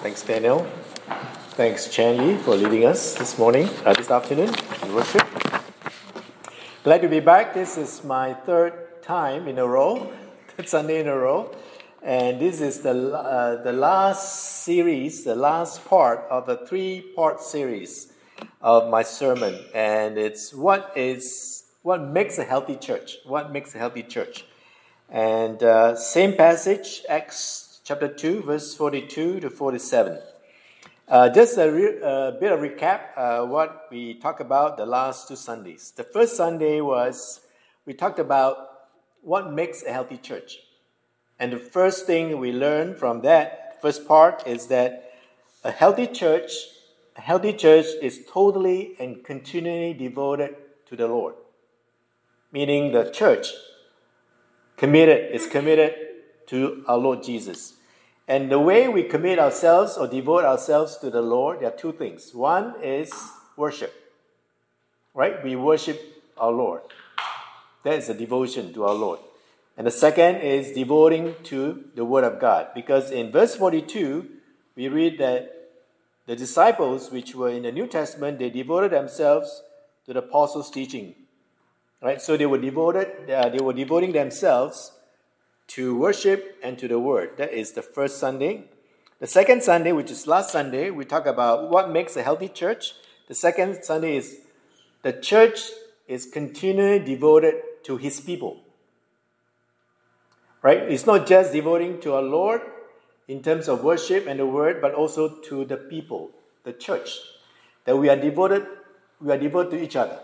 Thanks, Daniel. Thanks, Chanley, for leading us this afternoon in worship. Glad to be back. This is my third time in a row, third Sunday in a row, and this is the last series, the last part of the three-part series of my sermon, and it's what makes a healthy church. What makes a healthy church? And same passage, Acts chapter 2, verse 42 to 47. Just a bit of recap, what we talked about the last two Sundays. The first Sunday we talked about what makes a healthy church. And the first thing we learned from that first part is that a healthy church is totally and continually devoted to the Lord. Meaning the church is committed to our Lord Jesus. And the way we commit ourselves or devote ourselves to the Lord, there are two things. One is worship, right? We worship our Lord. That is a devotion to our Lord. And the second is devoting to the Word of God. Because in verse 42, we read that the disciples, which were in the New Testament, they devoted themselves to the apostles' teaching. Right? So they were devoting themselves to worship and to the Word. That is the first Sunday. The second Sunday, which is last Sunday, we talk about what makes a healthy church. The second Sunday is the church is continually devoted to His people. Right? It's not just devoting to our Lord in terms of worship and the Word, but also to the people, the church. That we are devoted to each other.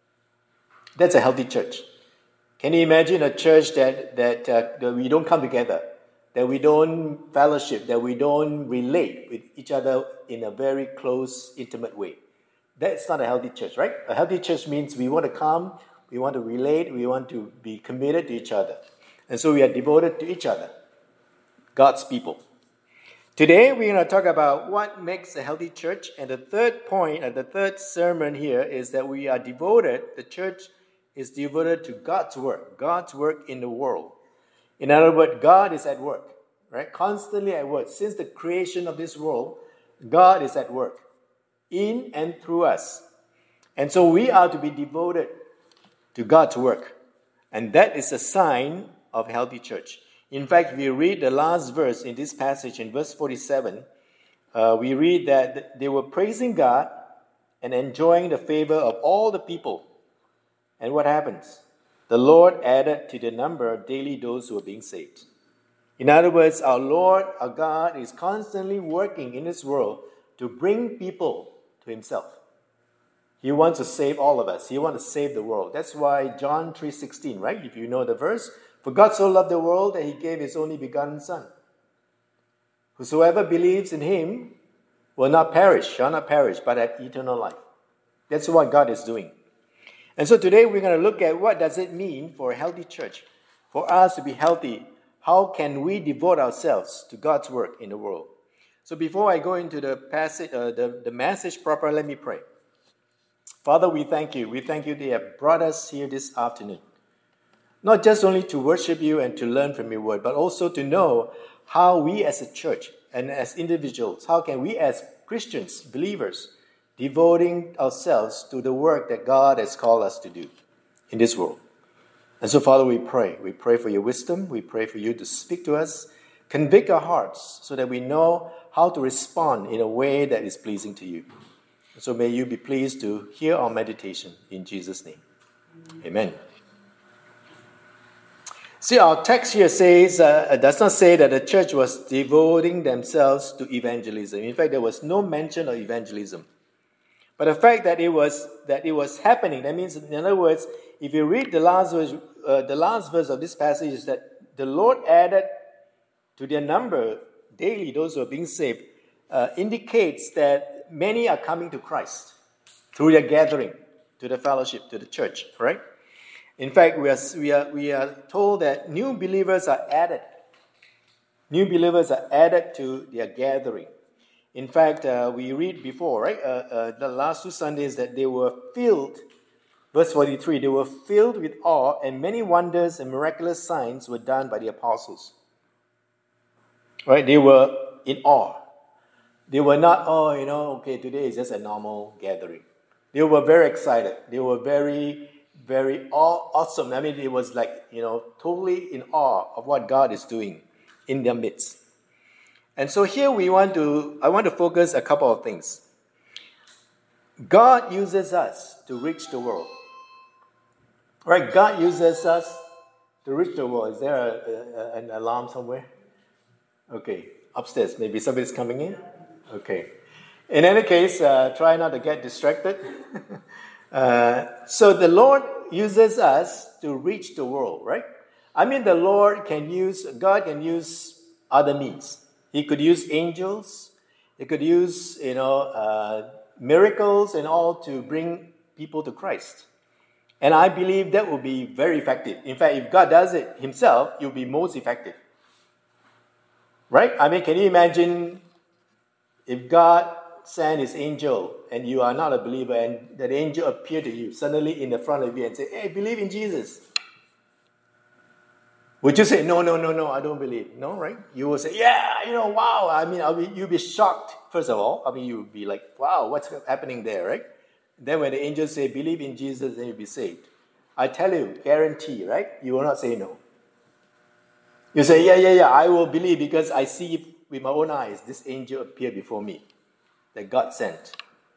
That's a healthy church. Can you imagine a church that we don't come together, that we don't fellowship, that we don't relate with each other in a very close, intimate way? That's not a healthy church, right? A healthy church means we want to come, we want to relate, we want to be committed to each other. And so we are devoted to each other, God's people. Today we're going to talk about what makes a healthy church. And the third point, the third sermon here is that we are devoted, the church is devoted to God's work in the world. In other words, God is at work, right? Constantly at work. Since the creation of this world, God is at work in and through us. And so we are to be devoted to God's work. And that is a sign of a healthy church. In fact, we read the last verse in this passage, in verse 47, we read that they were praising God and enjoying the favor of all the people. And what happens? The Lord added to the number daily those who are being saved. In other words, our Lord, our God, is constantly working in this world to bring people to Himself. He wants to save all of us. He wants to save the world. That's why John 3:16, right? If you know the verse, for God so loved the world that He gave His only begotten Son. Whosoever believes in Him shall not perish, but have eternal life. That's what God is doing. And so today we're going to look at what does it mean for a healthy church. For us to be healthy, how can we devote ourselves to God's work in the world? So before I go into the passage, the message proper, let me pray. Father, we thank you. We thank you that you have brought us here this afternoon. Not just only to worship you and to learn from your word, but also to know how we as a church and as individuals, how can we as Christians, believers, devoting ourselves to the work that God has called us to do in this world. And so, Father, we pray. We pray for your wisdom. We pray for you to speak to us, convict our hearts so that we know how to respond in a way that is pleasing to you. And so may you be pleased to hear our meditation in Jesus' name. Amen. See, our text here does not say that the church was devoting themselves to evangelism. In fact, there was no mention of evangelism. But the fact that it was happening, that means, in other words, if you read the last verse of this passage, is that the Lord added to their number daily those who are being saved, indicates that many are coming to Christ through their gathering, to the fellowship, to the church, right? In fact, we are told that new believers are added. New believers are added to their gathering. In fact, we read before, right, the last two Sundays that they were filled, verse 43, they were filled with awe and many wonders and miraculous signs were done by the apostles. Right, they were in awe. They were not, okay, today is just a normal gathering. They were very excited. They were very, very awesome. I mean, it was like, totally in awe of what God is doing in their midst. And so here I want to focus a couple of things. God uses us to reach the world. Right? God uses us to reach the world. Is there an alarm somewhere? Okay, upstairs. Maybe somebody's coming in? Okay. In any case, try not to get distracted. So the Lord uses us to reach the world, right? I mean, God can use other means. He could use angels. He could use, miracles and all to bring people to Christ. And I believe that will be very effective. In fact, if God does it himself, it will be most effective. Right? I mean, can you imagine if God sent his angel and you are not a believer and that angel appeared to you suddenly in the front of you and say, hey, believe in Jesus. Would you say, no, I don't believe? No, right? You will say, yeah, wow. I mean, you'll be shocked, first of all. I mean, you'll be like, wow, what's happening there, right? Then when the angels say, believe in Jesus, then you'll be saved. I tell you, guarantee, right? You will not say no. You say, yeah, I will believe because I see with my own eyes this angel appear before me that God sent.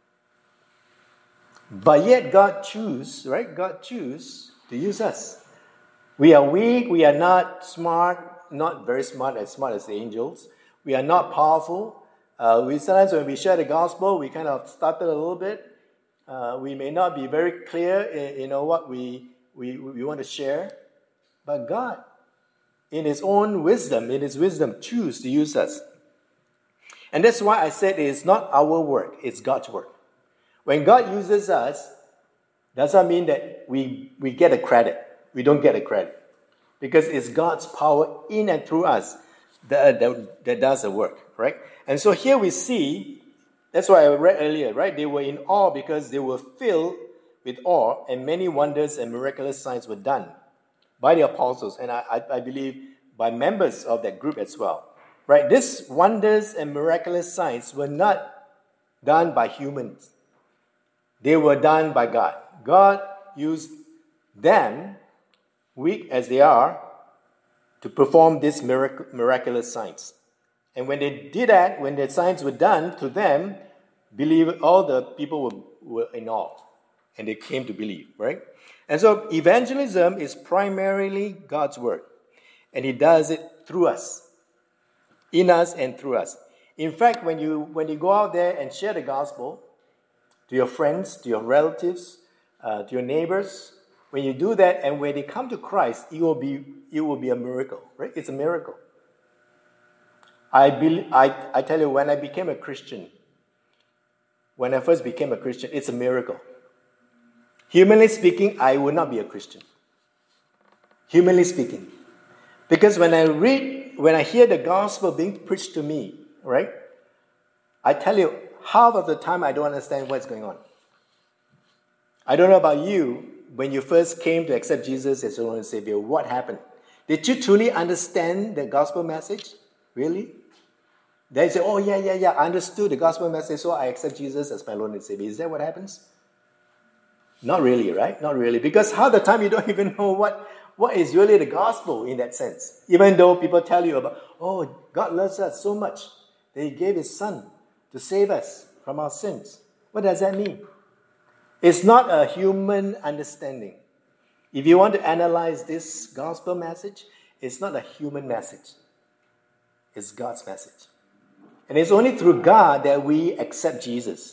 But yet God choose, right? God choose to use us. We are weak, we are not smart, not very smart as the angels. We are not powerful. Sometimes when we share the gospel, we kind of stutter a little bit. We may not be very clear in what we want to share. But God, in his wisdom, choose to use us. And that's why I said it is not our work, it's God's work. When God uses us, doesn't mean that we get a credit. We don't get a credit. Because it's God's power in and through us that does the work, right? And so here we see, that's why I read earlier, right? They were in awe because they were filled with awe, and many wonders and miraculous signs were done by the apostles, and I believe by members of that group as well. Right? These wonders and miraculous signs were not done by humans. They were done by God. God used them, weak as they are, to perform these miraculous signs. And when they did that, when the signs were done to them, all the people were in awe. And they came to believe, right? And so evangelism is primarily God's work. And he does it through us. In us and through us. In fact, when you go out there and share the gospel to your friends, to your relatives, to your neighbors, when you do that and when they come to Christ, it will be a miracle, right? It's a miracle. I tell you, when I became a Christian, when I first became a Christian, it's a miracle. Humanly speaking, I would not be a Christian. Humanly speaking. Because when I hear the gospel being preached to me, right? I tell you, half of the time I don't understand what's going on. I don't know about you, when you first came to accept Jesus as your Lord and Savior, what happened? Did you truly understand the gospel message? Really? They say, oh, yeah, I understood the gospel message, so I accept Jesus as my Lord and Savior. Is that what happens? Not really, right? Not really. Because half the time you don't even know what is really the gospel in that sense. Even though people tell you about, oh, God loves us so much that he gave his son to save us from our sins. What does that mean? It's not a human understanding. If you want to analyze this gospel message, it's not a human message. It's God's message. And it's only through God that we accept Jesus.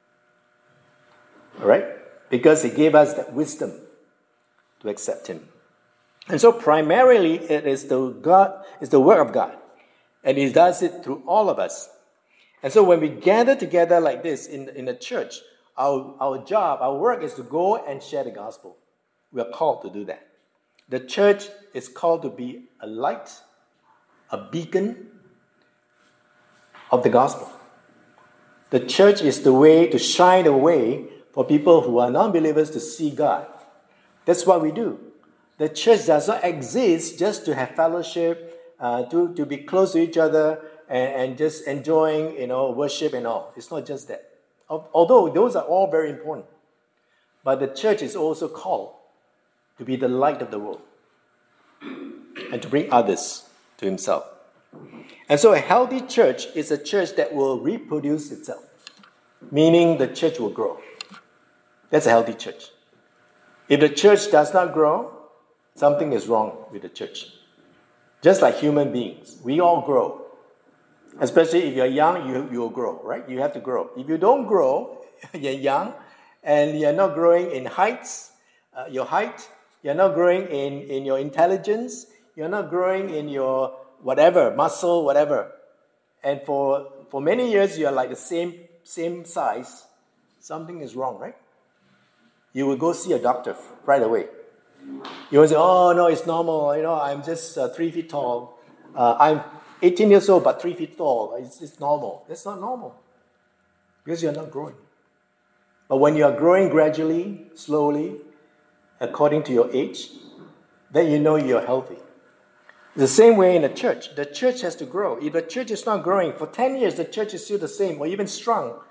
All right? Because he gave us that wisdom to accept him. And so primarily it is the work of God. And he does it through all of us. And so when we gather together like this in the church, our job, our work is to go and share the gospel. We are called to do that. The church is called to be a light, a beacon of the gospel. The church is the way to shine the way for people who are non-believers to see God. That's what we do. The church does not exist just to have fellowship, to be close to each other and just enjoying, worship and all. It's not just that. Although those are all very important. But the church is also called to be the light of the world and to bring others to himself. And so a healthy church is a church that will reproduce itself, meaning the church will grow. That's a healthy church. If the church does not grow, something is wrong with the church. Just like human beings, we all grow. Especially if you're young, you will grow, right? You have to grow. If you don't grow, you're young, and you're not growing in your height, you're not growing in your intelligence, you're not growing in your whatever, muscle, whatever. And for many years, you're like the same size. Something is wrong, right? You will go see a doctor right away. You will say, oh, no, it's normal. I'm just 3 feet tall. I'm 18 years old, but 3 feet tall. It's normal. That's not normal because you're not growing. But when you are growing gradually, slowly, according to your age, then you know you're healthy. The same way in the church. The church has to grow. If the church is not growing, for 10 years the church is still the same or even strong,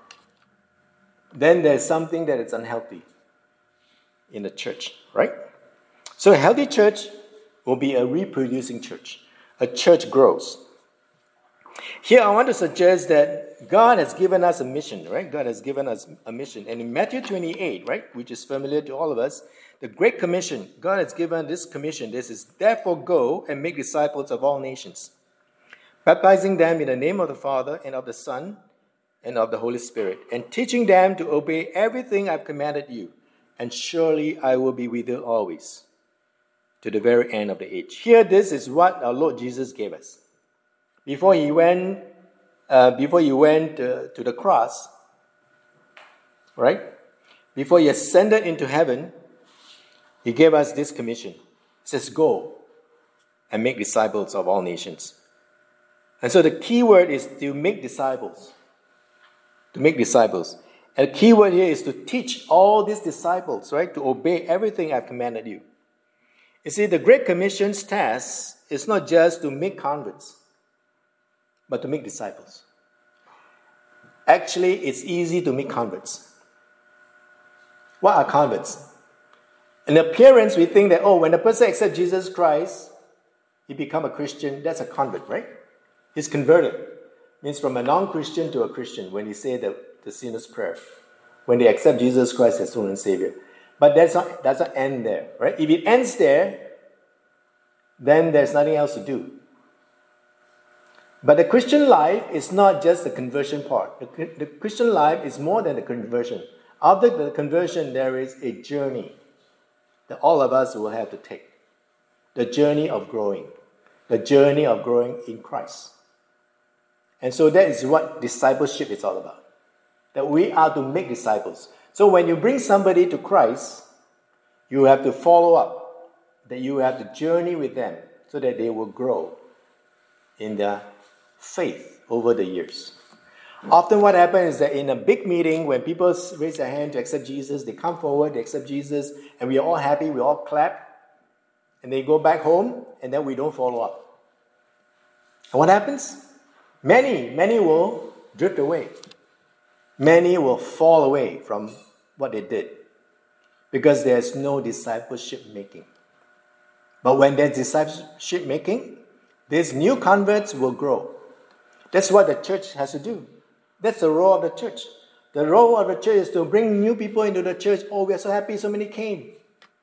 then there's something that is unhealthy in the church, right? So a healthy church will be a reproducing church. A church grows. Here I want to suggest that God has given us a mission, right? God has given us a mission. And in Matthew 28, right, which is familiar to all of us, the Great Commission, God has given this commission. This is, therefore go and make disciples of all nations, baptizing them in the name of the Father and of the Son and of the Holy Spirit, and teaching them to obey everything I've commanded you. And surely I will be with you always, to the very end of the age. Here, this is what our Lord Jesus gave us. Before he went to the cross, right? Before he ascended into heaven, he gave us this commission. He says, go and make disciples of all nations. And so the key word is to make disciples. To make disciples. And the key word here is to teach all these disciples, right? To obey everything I've commanded you. You see, the Great Commission's task is not just to make converts, but to make disciples. Actually, it's easy to make converts. What are converts? In appearance, we think that, when a person accepts Jesus Christ, he becomes a Christian, that's a convert, right? He's converted. Means from a non-Christian to a Christian when he say the sinner's prayer. When they accept Jesus Christ as Lord and Savior. But that doesn't end there, right? If it ends there, then there's nothing else to do. But the Christian life is not just the conversion part. The Christian life is more than the conversion. After the conversion, there is a journey that all of us will have to take. The journey of growing. The journey of growing in Christ. And so that is what discipleship is all about. That we are to make disciples. So when you bring somebody to Christ, you have to follow up. That you have to journey with them so that they will grow in their faith over the years. Often what happens is that in a big meeting, when people raise their hand to accept Jesus, they come forward, they accept Jesus, and we are all happy, we all clap, and they go back home, and then we don't follow up. And what happens? Many will drift away. Many will fall away from what they did because there's no discipleship making. But when there's discipleship making, these new converts will grow. That's what the church has to do. That's the role of the church. The role of the church is to bring new people into the church. Oh, we are so happy so many came.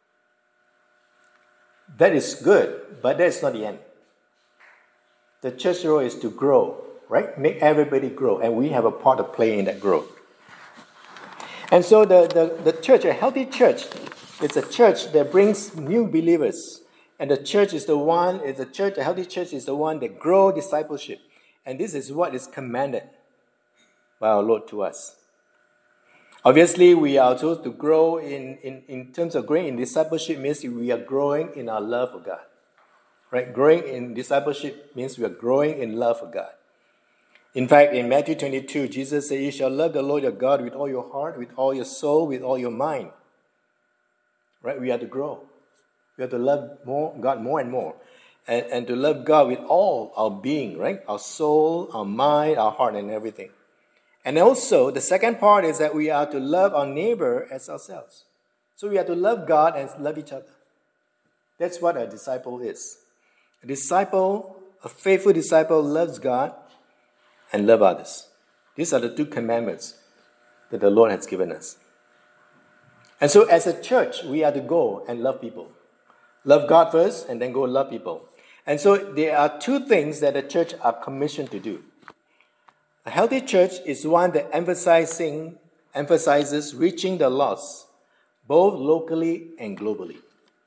That is good, but that's not the end. The church role is to grow, right? Make everybody grow, and we have a part to play in that growth. And so the church, a healthy church, it's a church that brings new believers. And the church is the one, a healthy church is the one that grows discipleship. And this is what is commanded by our Lord to us. Obviously, we are told to grow in terms of growing in discipleship means we are growing in our love for God. Right? Growing in discipleship means we are growing in love for God. In fact, in Matthew 22, Jesus said, you shall love the Lord your God with all your heart, with all your soul, with all your mind. Right? We have to grow. We have to love God more and more. and to love God with all our being, right? Our soul, our mind, our heart, and everything. And also, the second part is that we are to love our neighbor as ourselves. So we are to love God and love each other. That's what a disciple is. A faithful disciple loves God and loves others. These are the two commandments that the Lord has given us. And so as a church, we are to go and love people. Love God first and then go love people. And so there are two things that the church are commissioned to do. A healthy church is one that emphasizes reaching the lost, both locally and globally.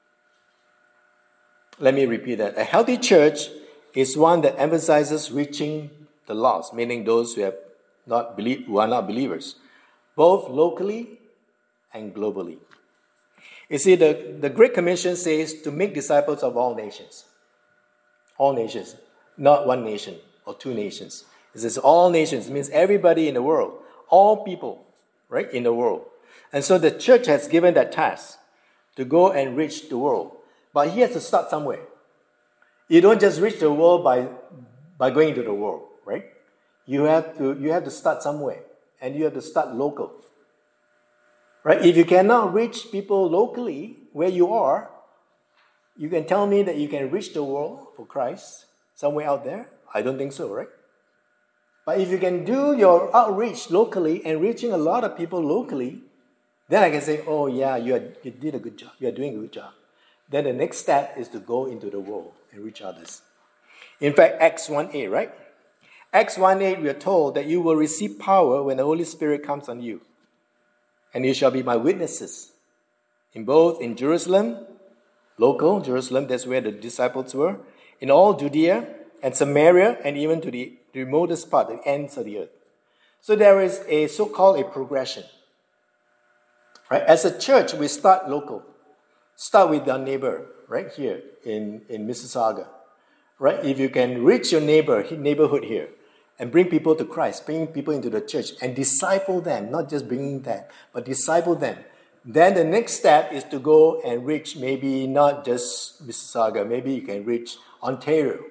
Let me repeat that. A healthy church is one that emphasizes reaching the lost, meaning those who are not believers, both locally and globally. You see, the Great Commission says to make disciples of all nations. All nations, not one nation or two nations. It says all nations, it means everybody in the world, all people, right, in the world. And so the church has given that task to go and reach the world. But he has to start somewhere. You don't just reach the world by going into the world, right? You have to start somewhere, and you have to start local. Right? If you cannot reach people locally where you are, you can tell me that you can reach the world for Christ somewhere out there? I don't think so, right? But if you can do your outreach locally and reaching a lot of people locally, then I can say, oh yeah, you did a good job. You are doing a good job. Then the next step is to go into the world and reach others. In fact, Acts 1:8, right? Acts 1:8, we are told that you will receive power when the Holy Spirit comes on you. And you shall be my witnesses in Jerusalem, local Jerusalem, that's where the disciples were, in all Judea and Samaria, and even to the remotest part, the ends of the earth. So there is a so-called a progression. Right? As a church, we start local. Start with our neighbor, right here in Mississauga. Right? If you can reach your neighborhood here, and bring people to Christ, bring people into the church, and disciple them, not just bringing them, but disciple them. Then the next step is to go and reach maybe not just Mississauga, maybe you can reach Ontario,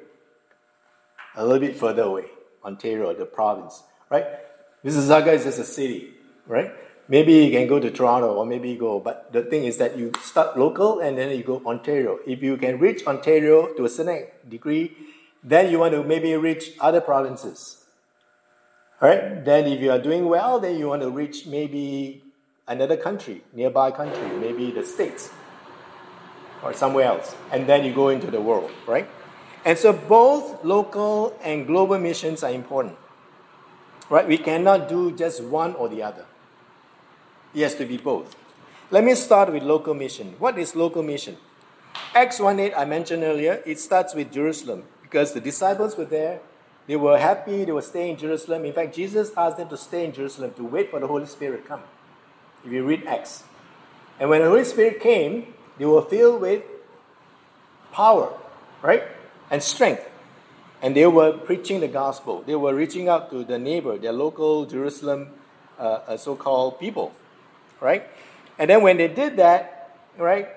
a little bit further away, Ontario, the province, right? Mississauga is just a city, right? Maybe you can go to Toronto, or maybe you go, but the thing is that you start local and then you go Ontario. If you can reach Ontario to a certain degree, then you want to maybe reach other provinces. All right? Then if you are doing well, then you want to reach maybe another country, nearby country, maybe the States or somewhere else. And then you go into the world, right? And so both local and global missions are important. Right? We cannot do just one or the other. It has to be both. Let me start with local mission. What is local mission? Acts 1:8 I mentioned earlier, it starts with Jerusalem. Because the disciples were there, they were happy, they were staying in Jerusalem. In fact, Jesus asked them to stay in Jerusalem to wait for the Holy Spirit to come. If you read Acts. And when the Holy Spirit came, they were filled with power, right? And strength. And they were preaching the gospel. They were reaching out to the neighbor, their local Jerusalem so-called people, right? And then when they did that, right,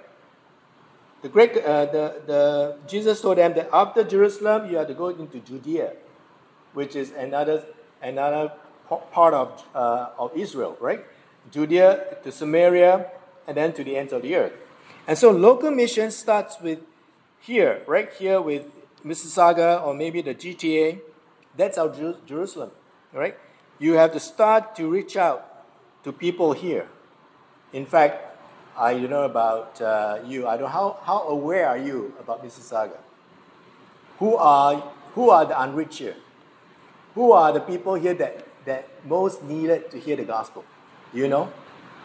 Jesus told them that after Jerusalem, you have to go into Judea, which is another part of Israel, right? Judea to Samaria, and then to the ends of the earth. And so local mission starts with here, right here with Mississauga or maybe the GTA. That's our Jerusalem, right? You have to start to reach out to people here. In fact, I don't know about you. I don't know how aware are you about Mississauga? Who are the unreached here? Who are the people here that most needed to hear the gospel? Do you know?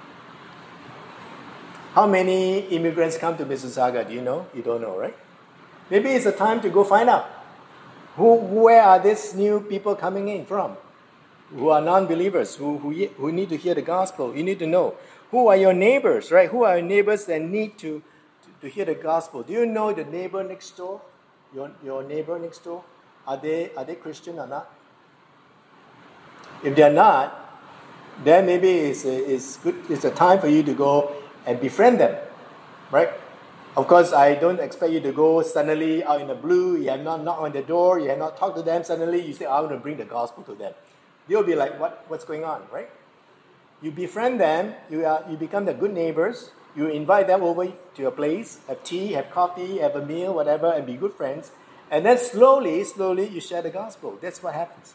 How many immigrants come to Mississauga? Do you know? You don't know, right? Maybe it's a time to go find out. Where are these new people coming in from? Who are non-believers, who need to hear the gospel. You need to know. Who are your neighbors, right? Who are your neighbors that need to hear the gospel? Do you know the neighbor next door? Your neighbor next door? Are they Christian or not? If they are not, then maybe it's a time for you to go and befriend them, right? Of course, I don't expect you to go suddenly out in the blue. You have not knocked on the door. You have not talked to them. Suddenly, you say, I want to bring the gospel to them. They'll be like, what's going on, right? You befriend them. You become the good neighbors. You invite them over to your place, have tea, have coffee, have a meal, whatever, and be good friends. And then slowly, you share the gospel. That's what happens.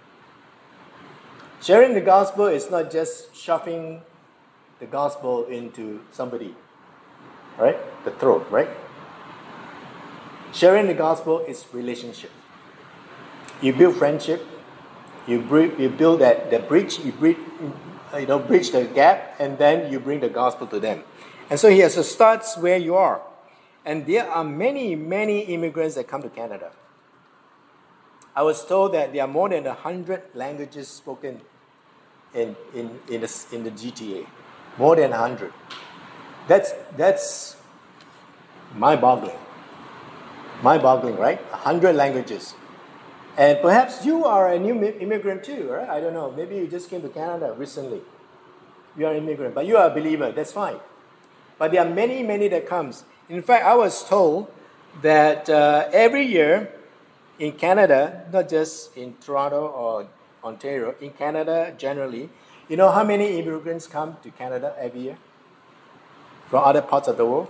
Sharing the gospel is not just shoving the gospel into somebody, right? The throat, right? Sharing the gospel is relationship. You build friendship. You build that bridge. You bridge the gap, and then you bring the gospel to them. And so here, so starts where you are. And there are many, many immigrants that come to Canada. I was told that there are more than 100 languages spoken in the GTA. More than 100. That's mind-boggling. Mind-boggling, right? 100 languages. And perhaps you are a new immigrant too, right? I don't know. Maybe you just came to Canada recently. You are an immigrant, but you are a believer. That's fine. But there are many, many that comes. In fact, I was told that every year in Canada, not just in Toronto or Ontario, in Canada generally, you know how many immigrants come to Canada every year from other parts of the world?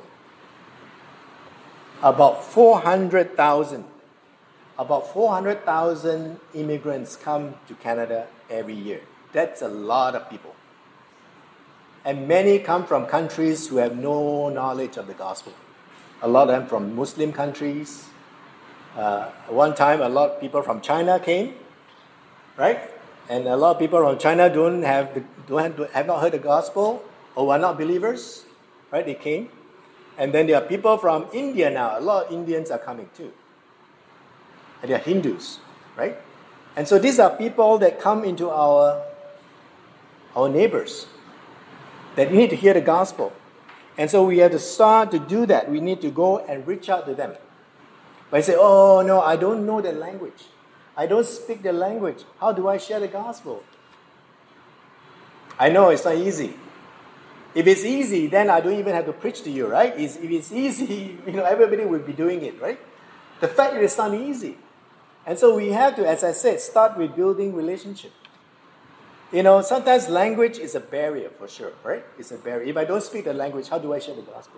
About 400,000. About 400,000 immigrants come to Canada every year. That's a lot of people. And many come from countries who have no knowledge of the gospel. A lot of them from Muslim countries. One time, a lot of people from China came, right? And a lot of people from China have not heard the gospel or are not believers, right? They came. And then there are people from India now. A lot of Indians are coming too. And they are Hindus, right? And so these are people that come into our neighbors, that need to hear the gospel. And so we have to start to do that. We need to go and reach out to them. But I say, oh no, I don't know the language. I don't speak the language. How do I share the gospel? I know it's not easy. If it's easy, then I don't even have to preach to you, right? If it's easy, everybody will be doing it, right? The fact is it's not easy. And so we have to, as I said, start with building relationship. Sometimes language is a barrier for sure, right? It's a barrier. If I don't speak the language, how do I share the gospel?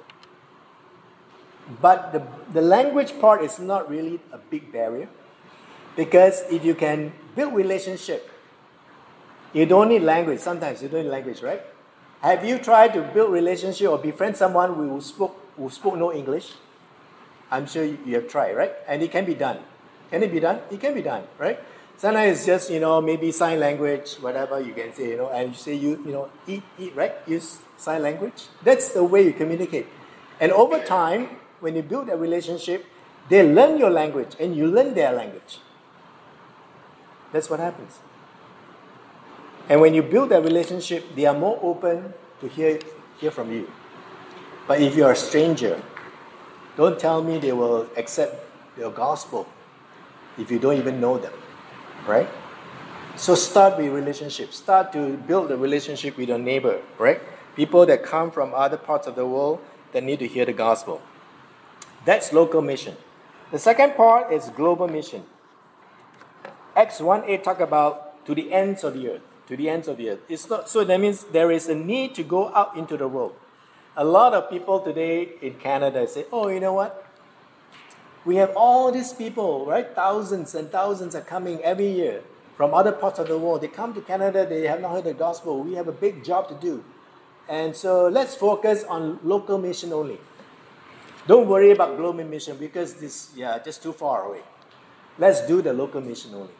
But the language part is not really a big barrier, because if you can build relationship, you don't need language. Sometimes you don't need language, right? Have you tried to build relationship or befriend someone who spoke no English? I'm sure you have tried, right? And it can be done. Can it be done? It can be done, right? Sometimes it's just, maybe sign language, whatever you can say, and you say, eat, right? Use sign language. That's the way you communicate. And over time, when you build a relationship, they learn your language and you learn their language. That's what happens. And when you build that relationship, they are more open to hear from you. But if you're a stranger, don't tell me they will accept your gospel if you don't even know them, right? So start with relationships. Start to build a relationship with your neighbor, right? People that come from other parts of the world that need to hear the gospel. That's local mission. The second part is global mission. Acts 1:8 talk about to the ends of the earth. To the ends of the earth. It's not, so that means there is a need to go out into the world. A lot of people today in Canada say, oh, you know what? We have all these people, right? Thousands and thousands are coming every year from other parts of the world. They come to Canada, they have not heard the gospel. We have a big job to do. And so let's focus on local mission only. Don't worry about global mission because this, just too far away. Let's do the local mission only.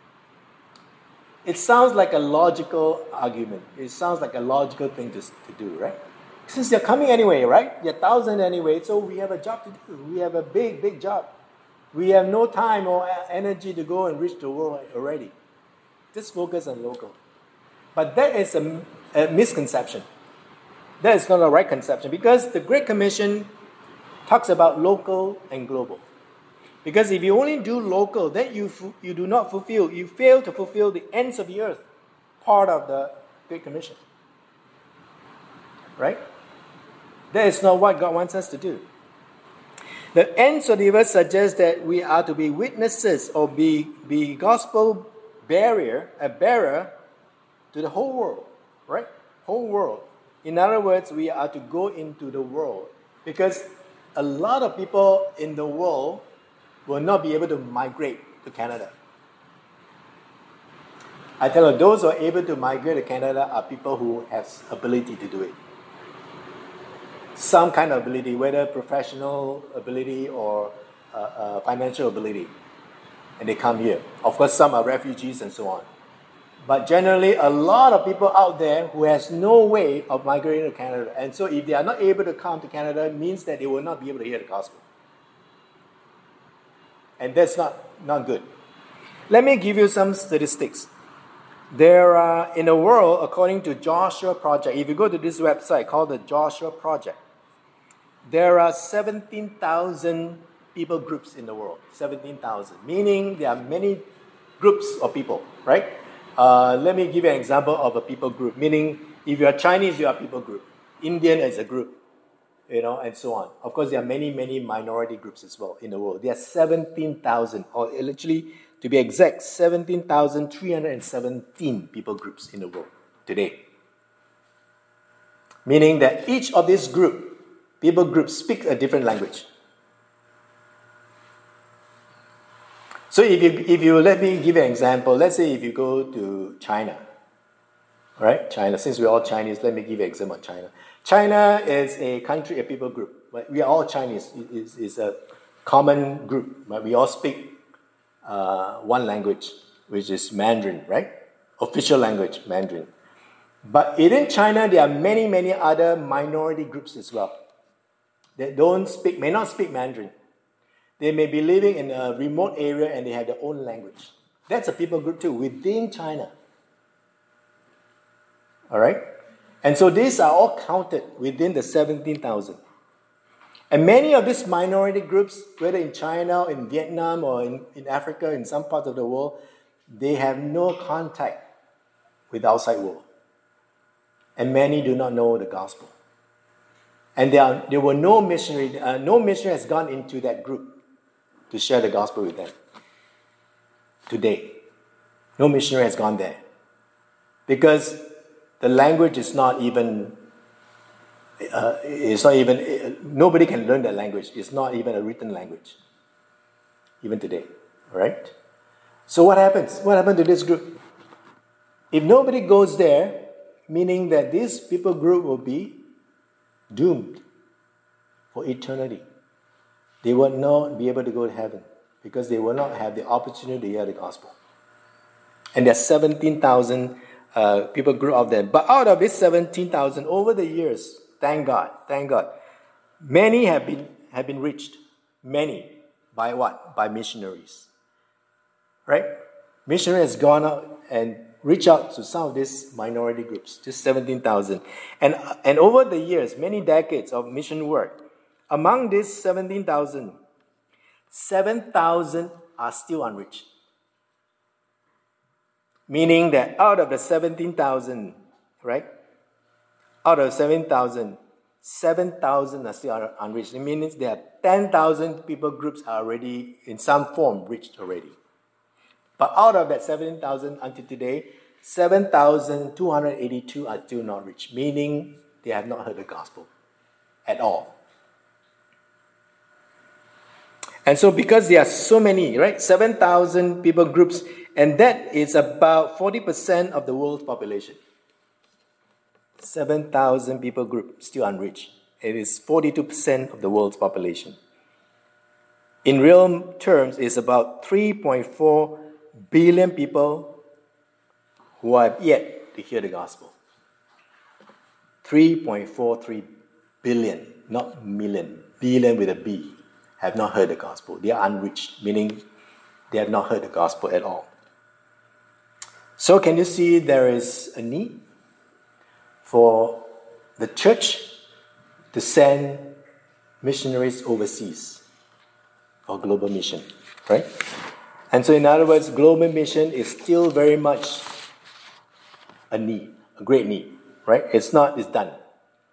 It sounds like a logical argument. It sounds like a logical thing to do, right? Since they're coming anyway, right? They're 1,000 anyway, so we have a job to do. We have a big, big job. We have no time or energy to go and reach the world already. Just focus on local. But that is a misconception. That is not a right conception because the Great Commission talks about local and global. Because if you only do local, then you fail to fulfill the ends of the earth part of the Great Commission. Right? That is not what God wants us to do. The end of the verse suggests that we are to be witnesses or be gospel bearer to the whole world, right? Whole world. In other words, we are to go into the world because a lot of people in the world will not be able to migrate to Canada. I tell you, those who are able to migrate to Canada are people who have ability to do it. Some kind of ability, whether professional ability or financial ability. And they come here. Of course, some are refugees and so on. But generally, a lot of people out there who has no way of migrating to Canada. And so if they are not able to come to Canada, it means that they will not be able to hear the gospel. And that's not good. Let me give you some statistics. There are, in the world, according to Joshua Project, if you go to this website called the Joshua Project, there are 17,000 people groups in the world. 17,000. Meaning there are many groups of people, right? Let me give you an example of a people group. Meaning, if you are Chinese, you are a people group. Indian is a group, and so on. Of course, there are many, many minority groups as well in the world. There are 17,000, or literally, to be exact, 17,317 people groups in the world today. Meaning that each of these people groups speak a different language. So if you let me give you an example. Let's say if you go to China, right? China, since we're all Chinese, let me give you an example of China. China is a country, a people group. But we are all Chinese. It's a common group. But we all speak one language, which is Mandarin, right? Official language, Mandarin. But within China, there are many, many other minority groups as well that may not speak Mandarin. They may be living in a remote area and they have their own language. That's a people group too, within China. All right? And so these are all counted within the 17,000. And many of these minority groups, whether in China, in Vietnam, or in Africa, in some parts of the world, they have no contact with the outside world. And many do not know the gospel. And there were no missionary has gone into that group to share the gospel with them. Today, no missionary has gone there. Because the language is not even, nobody can learn that language. It's not even a written language. Even today, right? So what happens? What happened to this group? If nobody goes there, meaning that this people group will be doomed for eternity. They will not be able to go to heaven because they will not have the opportunity to hear the gospel. And there are 17,000 people group out there. But out of this 17,000, over the years, thank God, many have been reached. Many. By what? By missionaries. Right? Missionary has gone out and reached out to some of these minority groups, just 17,000. And over the years, many decades of mission work, among these 17,000, 7,000 are still unreached. Meaning that out of the 17,000, right? Out of 7,000, 7,000 are still unreached. It means there are 10,000 people groups are already, in some form, reached already. But out of that 17,000 until today, 7,282 are still not reached. Meaning they have not heard the gospel at all. And so because there are so many, right? 7,000 people groups, and that is about 40% of the world's population. 7,000 people group still unreached. It is 42% of the world's population. In real terms, it's about 3.4 billion people who have yet to hear the gospel. 3.43 billion, not million, billion with a B, have not heard the gospel. They are unreached, meaning they have not heard the gospel at all. So can you see there is a need for the church to send missionaries overseas for global mission, right? And so in other words, global mission is still very much a need, a great need, right? It's done.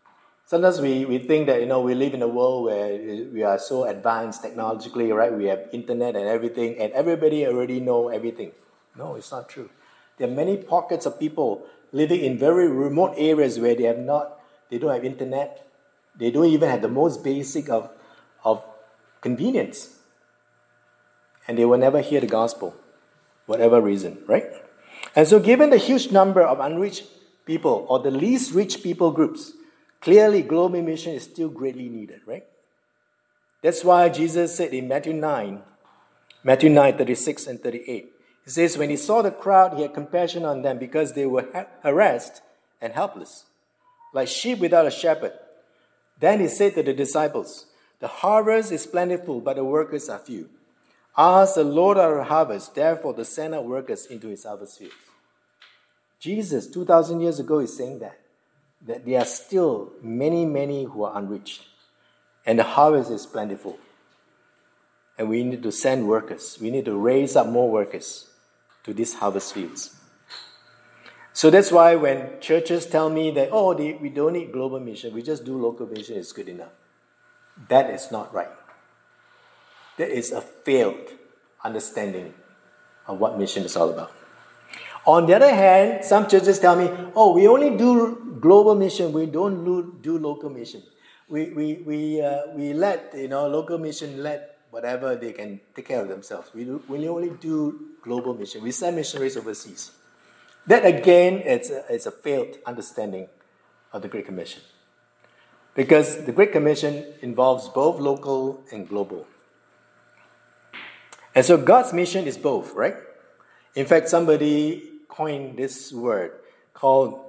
Sometimes we think that, we live in a world where we are so advanced technologically, right? We have internet and everything, and everybody already know everything. No, it's not true. There are many pockets of people living in very remote areas where they don't have internet. They don't even have the most basic of convenience. And they will never hear the gospel, whatever reason, right? And so given the huge number of unreached people, or the least reached people groups, clearly global mission is still greatly needed, right? That's why Jesus said in Matthew 9, 36 and 38, he says, when he saw the crowd, he had compassion on them because they were harassed and helpless, like sheep without a shepherd. Then he said to the disciples, the harvest is plentiful, but the workers are few. Ask the Lord of the harvest, therefore, to send out workers into his harvest fields. Jesus, 2,000 years ago, is saying that there are still many, many who are unreached. And the harvest is plentiful. And we need to send workers. We need to raise up more workers to these harvest fields. So that's why when churches tell me that, we don't need global mission, we just do local mission, it's good enough. That is not right. That is a failed understanding of what mission is all about. On the other hand, some churches tell me, we only do global mission, we don't do local mission. We let, local mission let whatever they can take care of themselves. We only do global mission. We send missionaries overseas. That again is a failed understanding of the Great Commission. Because the Great Commission involves both local and global. And so God's mission is both, right? In fact, somebody coined this word called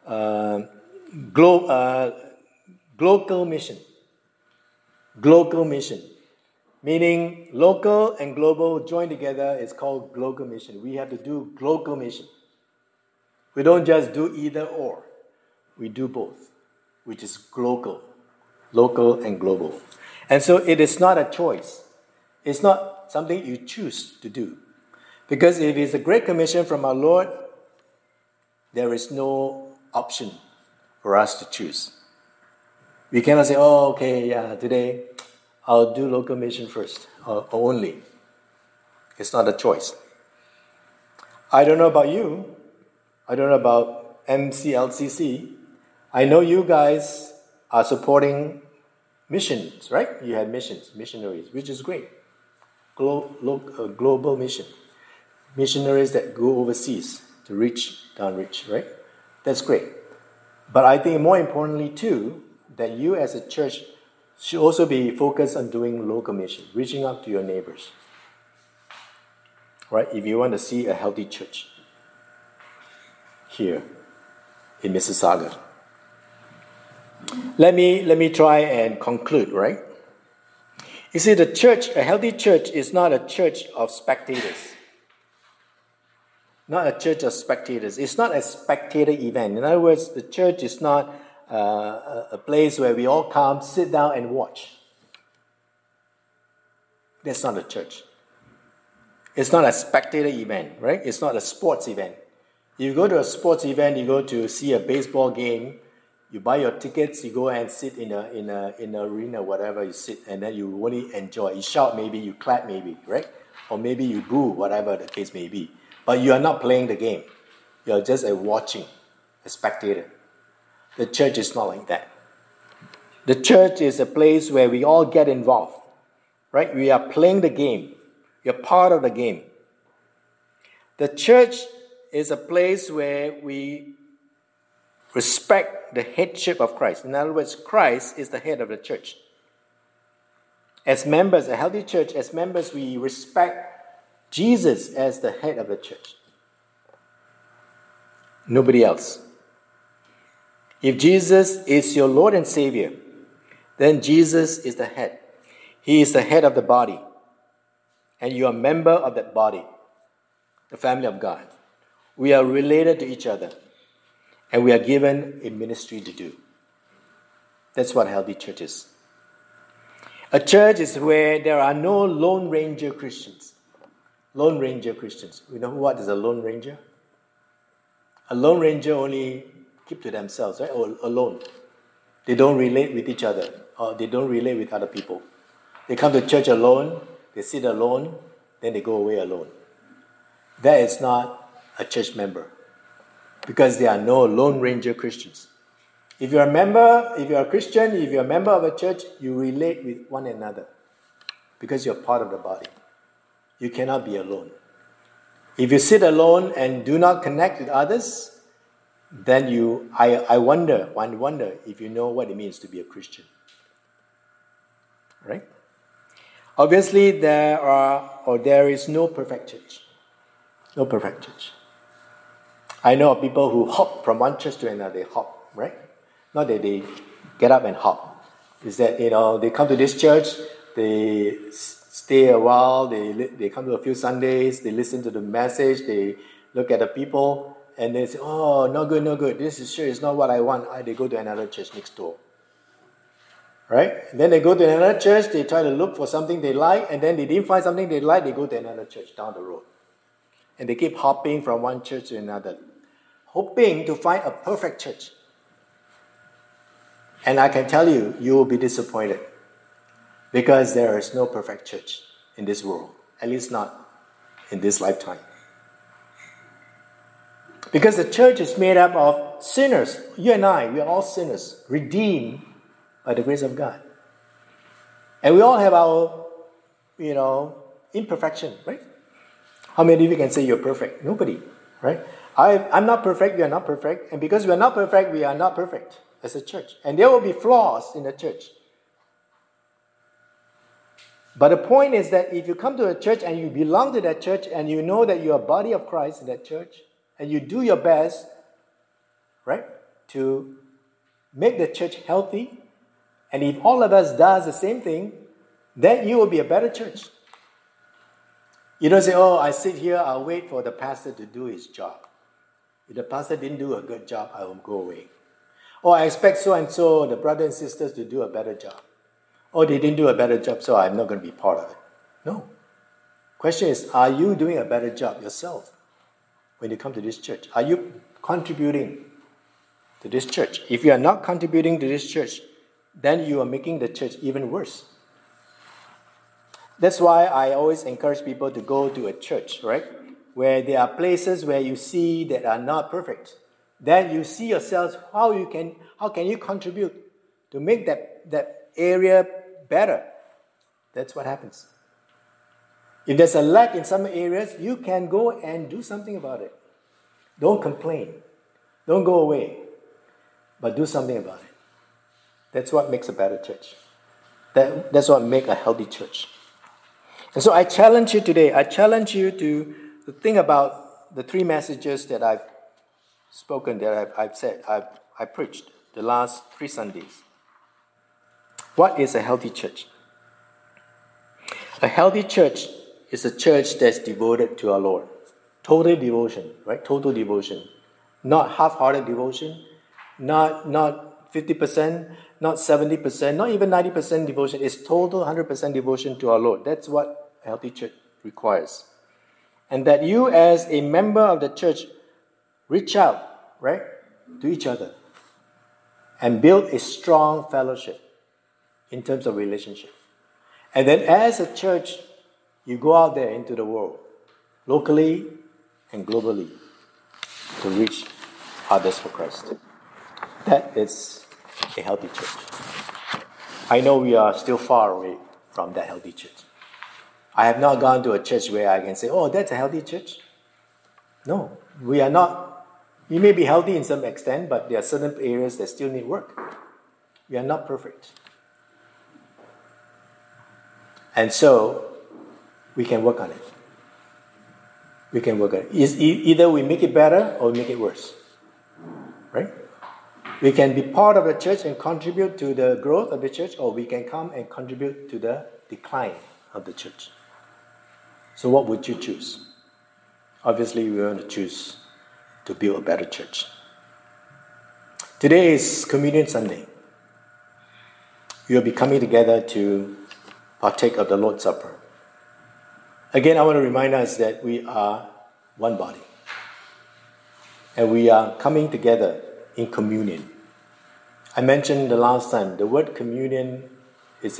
global mission. Global mission. Meaning local and global joined together is called global mission. We have to do global mission. We don't just do either or. We do both, which is local and global. And so it is not a choice. It's not something you choose to do. Because if it's a great commission from our Lord, there is no option for us to choose. We cannot say, today I'll do local mission first, or only. It's not a choice. I don't know about you. I don't know about MCLCC. I know you guys are supporting missions, right? You have missionaries, which is great. Global mission. Missionaries that go overseas to reach the unreached, right? That's great. But I think more importantly too, that you as a church should also be focused on doing local mission, reaching out to your neighbors. Right? If you want to see a healthy church here in Mississauga. Let me try and conclude, right? You see, the church, a healthy church, is not a church of spectators. Not a church of spectators. It's not a spectator event. In other words, the church is not a place where we all come, sit down and watch. That's not a church. It's not a spectator event, right? It's not a sports event. You go to a sports event, you go to see a baseball game, you buy your tickets, you go and sit in an arena, whatever you sit, and then you really enjoy. You shout maybe, you clap maybe, right? Or maybe you boo, whatever the case may be. But you are not playing the game. You are just watching, a spectator. The church is not like that. The church is a place where we all get involved, right? We are playing the game. You're part of the game. The church is a place where we respect the headship of Christ. In other words, Christ is the head of the church. As members, a healthy church, as members, we respect Jesus as the head of the church. Nobody else. If Jesus is your Lord and Savior, then Jesus is the head. He is the head of the body. And you are a member of that body, the family of God. We are related to each other. And we are given a ministry to do. That's what a healthy church is. A church is where there are no Lone Ranger Christians. Lone Ranger Christians. You know what is a Lone Ranger? A Lone Ranger only keep to themselves, right? Or alone. They don't relate with each other, or they don't relate with other people. They come to church alone, they sit alone, then they go away alone. That is not a church member, because there are no Lone Ranger Christians. If you're a Christian, if you're a member of a church, you relate with one another because you're part of the body. You cannot be alone. If you sit alone and do not connect with others, then I wonder if you know what it means to be a Christian. Right? Obviously, there is no perfect church. No perfect church. I know of people who hop from one church to another. They hop, right? Not that they get up and hop. It's that, they come to this church, they stay a while, they come to a few Sundays, they listen to the message, they look at the people, and they say, oh, no good, this is sure is not what I want. They go to another church next door. Right? And then they go to another church, they try to look for something they like, and then they didn't find something they like, they go to another church down the road. And they keep hopping from one church to another, hoping to find a perfect church. And I can tell you, you will be disappointed, because there is no perfect church in this world, at least not in this lifetime. Because the church is made up of sinners. You and I, we are all sinners, redeemed by the grace of God. And we all have our, imperfection, right? How many of you can say you're perfect? Nobody, right? I'm not perfect, you are not perfect. And because we are not perfect, we are not perfect as a church. And there will be flaws in the church. But the point is that if you come to a church and you belong to that church and you know that you're a body of Christ in that church, and you do your best, right, to make the church healthy, and if all of us does the same thing, then you will be a better church. You don't say, oh, I sit here, I'll wait for the pastor to do his job. If the pastor didn't do a good job, I will go away. Or I expect so-and-so, the brothers and sisters, to do a better job. Or they didn't do a better job, so I'm not going to be part of it. No. Question is, are you doing a better job yourself when you come to this church? Are you contributing to this church? If you are not contributing to this church, then you are making the church even worse. That's why I always encourage people to go to a church, right? Where there are places where you see that are not perfect. Then you see yourselves how can you contribute to make that area better. That's what happens. If there's a lack in some areas, you can go and do something about it. Don't complain. Don't go away. But do something about it. That's what makes a better church. That's what makes a healthy church. And so I challenge you today, to think about the three messages that I've spoken, that I've said, I've preached the last 3 Sundays. What is a healthy church? A healthy church is a church that's devoted to our Lord. Total devotion, right? Total devotion. Not half-hearted devotion, not 50%, not 70%, not even 90% devotion. It's total 100% devotion to our Lord. That's what a healthy church requires. And that you as a member of the church reach out, right, to each other and build a strong fellowship in terms of relationship. And then as a church, you go out there into the world, locally and globally, to reach others for Christ. That is a healthy church. I know we are still far away from that healthy church. I have not gone to a church where I can say, oh, that's a healthy church. No, we are not. We may be healthy in some extent, but there are certain areas that still need work. We are not perfect. And so, we can work on it. We can work on it. Either we make it better or we make it worse. Right? We can be part of the church and contribute to the growth of the church, or we can come and contribute to the decline of the church. So what would you choose? Obviously, we want to choose to build a better church. Today is Communion Sunday. We will be coming together to partake of the Lord's Supper. Again, I want to remind us that we are one body. And we are coming together in communion. I mentioned the last time, the word communion is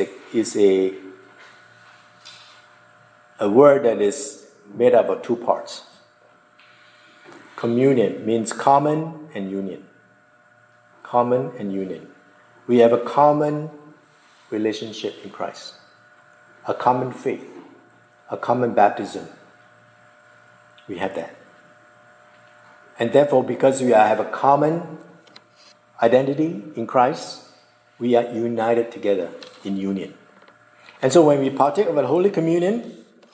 a word that is made up of two parts. Communion means common and union. Common and union. We have a common relationship in Christ, a common faith, a common baptism. We have that. And therefore, because we have a common identity in Christ, we are united together in union. And so when we partake of the Holy Communion,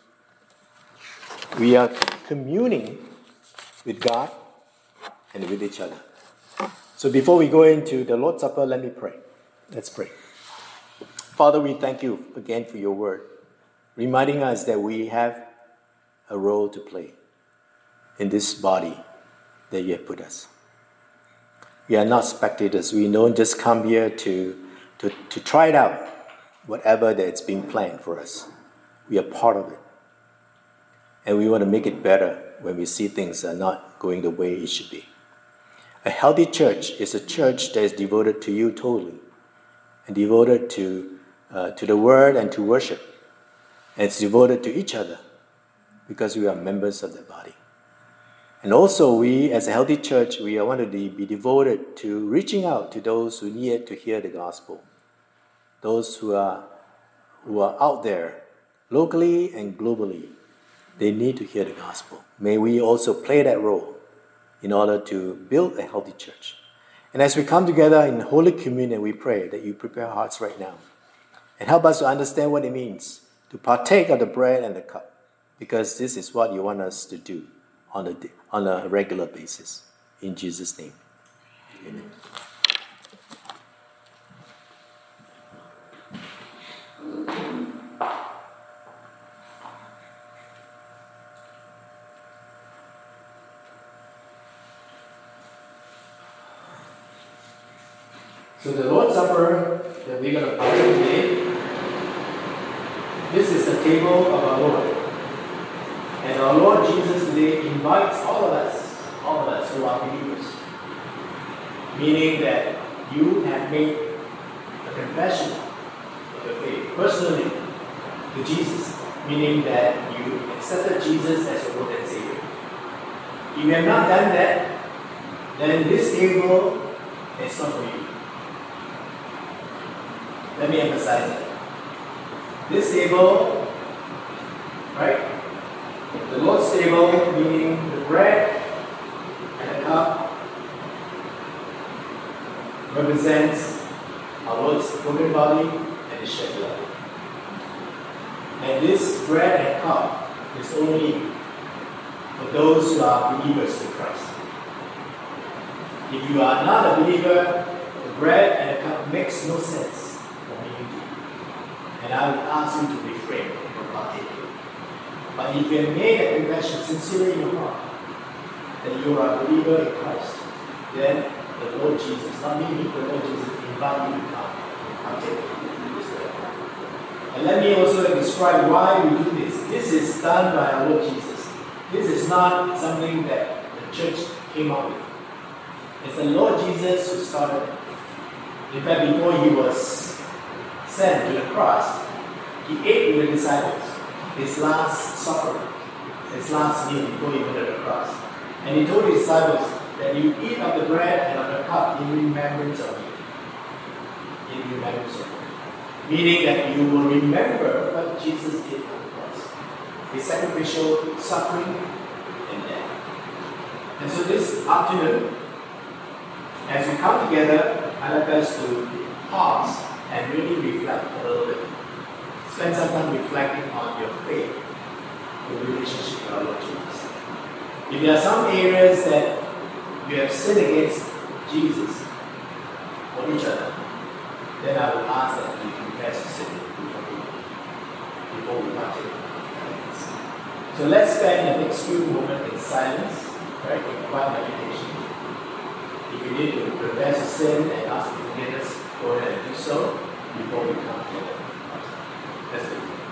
we are communing with God and with each other. So before we go into the Lord's Supper, let me pray. Let's pray. Father, we thank you again for your word, reminding us that we have a role to play in this body that you have put us. We are not spectators. We don't just come here to try it out, whatever that's been planned for us. We are part of it. And we want to make it better when we see things are not going the way it should be. A healthy church is a church that is devoted to you totally, and devoted to the word and to worship. And it's devoted to each other because we are members of the body. And also we, as a healthy church, we want to be devoted to reaching out to those who need to hear the gospel. Those who are out there, locally and globally, they need to hear the gospel. May we also play that role in order to build a healthy church. And as we come together in Holy Communion, we pray that you prepare our hearts right now and help us to understand what it means to partake of the bread and the cup, because this is what you want us to do on a regular basis. In Jesus' name, amen. So the Lord's Supper that we're going to partake today, this is the table of our Lord. And our Lord Jesus today invites all of us who are believers. Meaning that you have made a confession of your faith personally to Jesus. Meaning that you accepted Jesus as your Lord and Savior. If you have not done that, then this table is not for you. Let me emphasize that. This table, right? The Lord's table, meaning the bread and the cup, represents our Lord's broken body and His shed blood. And this bread and cup is only for those who are believers in Christ. If you are not a believer, the bread and the cup makes no sense. And I would ask you to refrain from partaking. But if you have made a confession sincerely in your heart that you are a believer in Christ, then the Lord Jesus, not me, the Lord Jesus, invite you to come and partake in this bread. And let me also describe why we do this. This is done by our Lord Jesus. This is not something that the church came up with. It's the Lord Jesus who started it. In fact, before he was sent to the cross, he ate with the disciples, his last supper, his last meal before he went to the cross. And he told his disciples that you eat of the bread and of the cup in remembrance of me. In remembrance of me. Meaning that you will remember what Jesus did on the cross. His sacrificial suffering and death. And so this afternoon, as we come together, I'd like us to pause and really reflect a little bit. Spend some time reflecting on your faith, your relationship with our Lord Jesus. If there are some areas that you have sinned against Jesus or each other, then I would ask that you confess to sin before we partake. So let's spend the next few moments in silence, right, in quiet meditation. If you need to confess a sin and ask for forgiveness, go ahead and do so before we come together. Let's do it.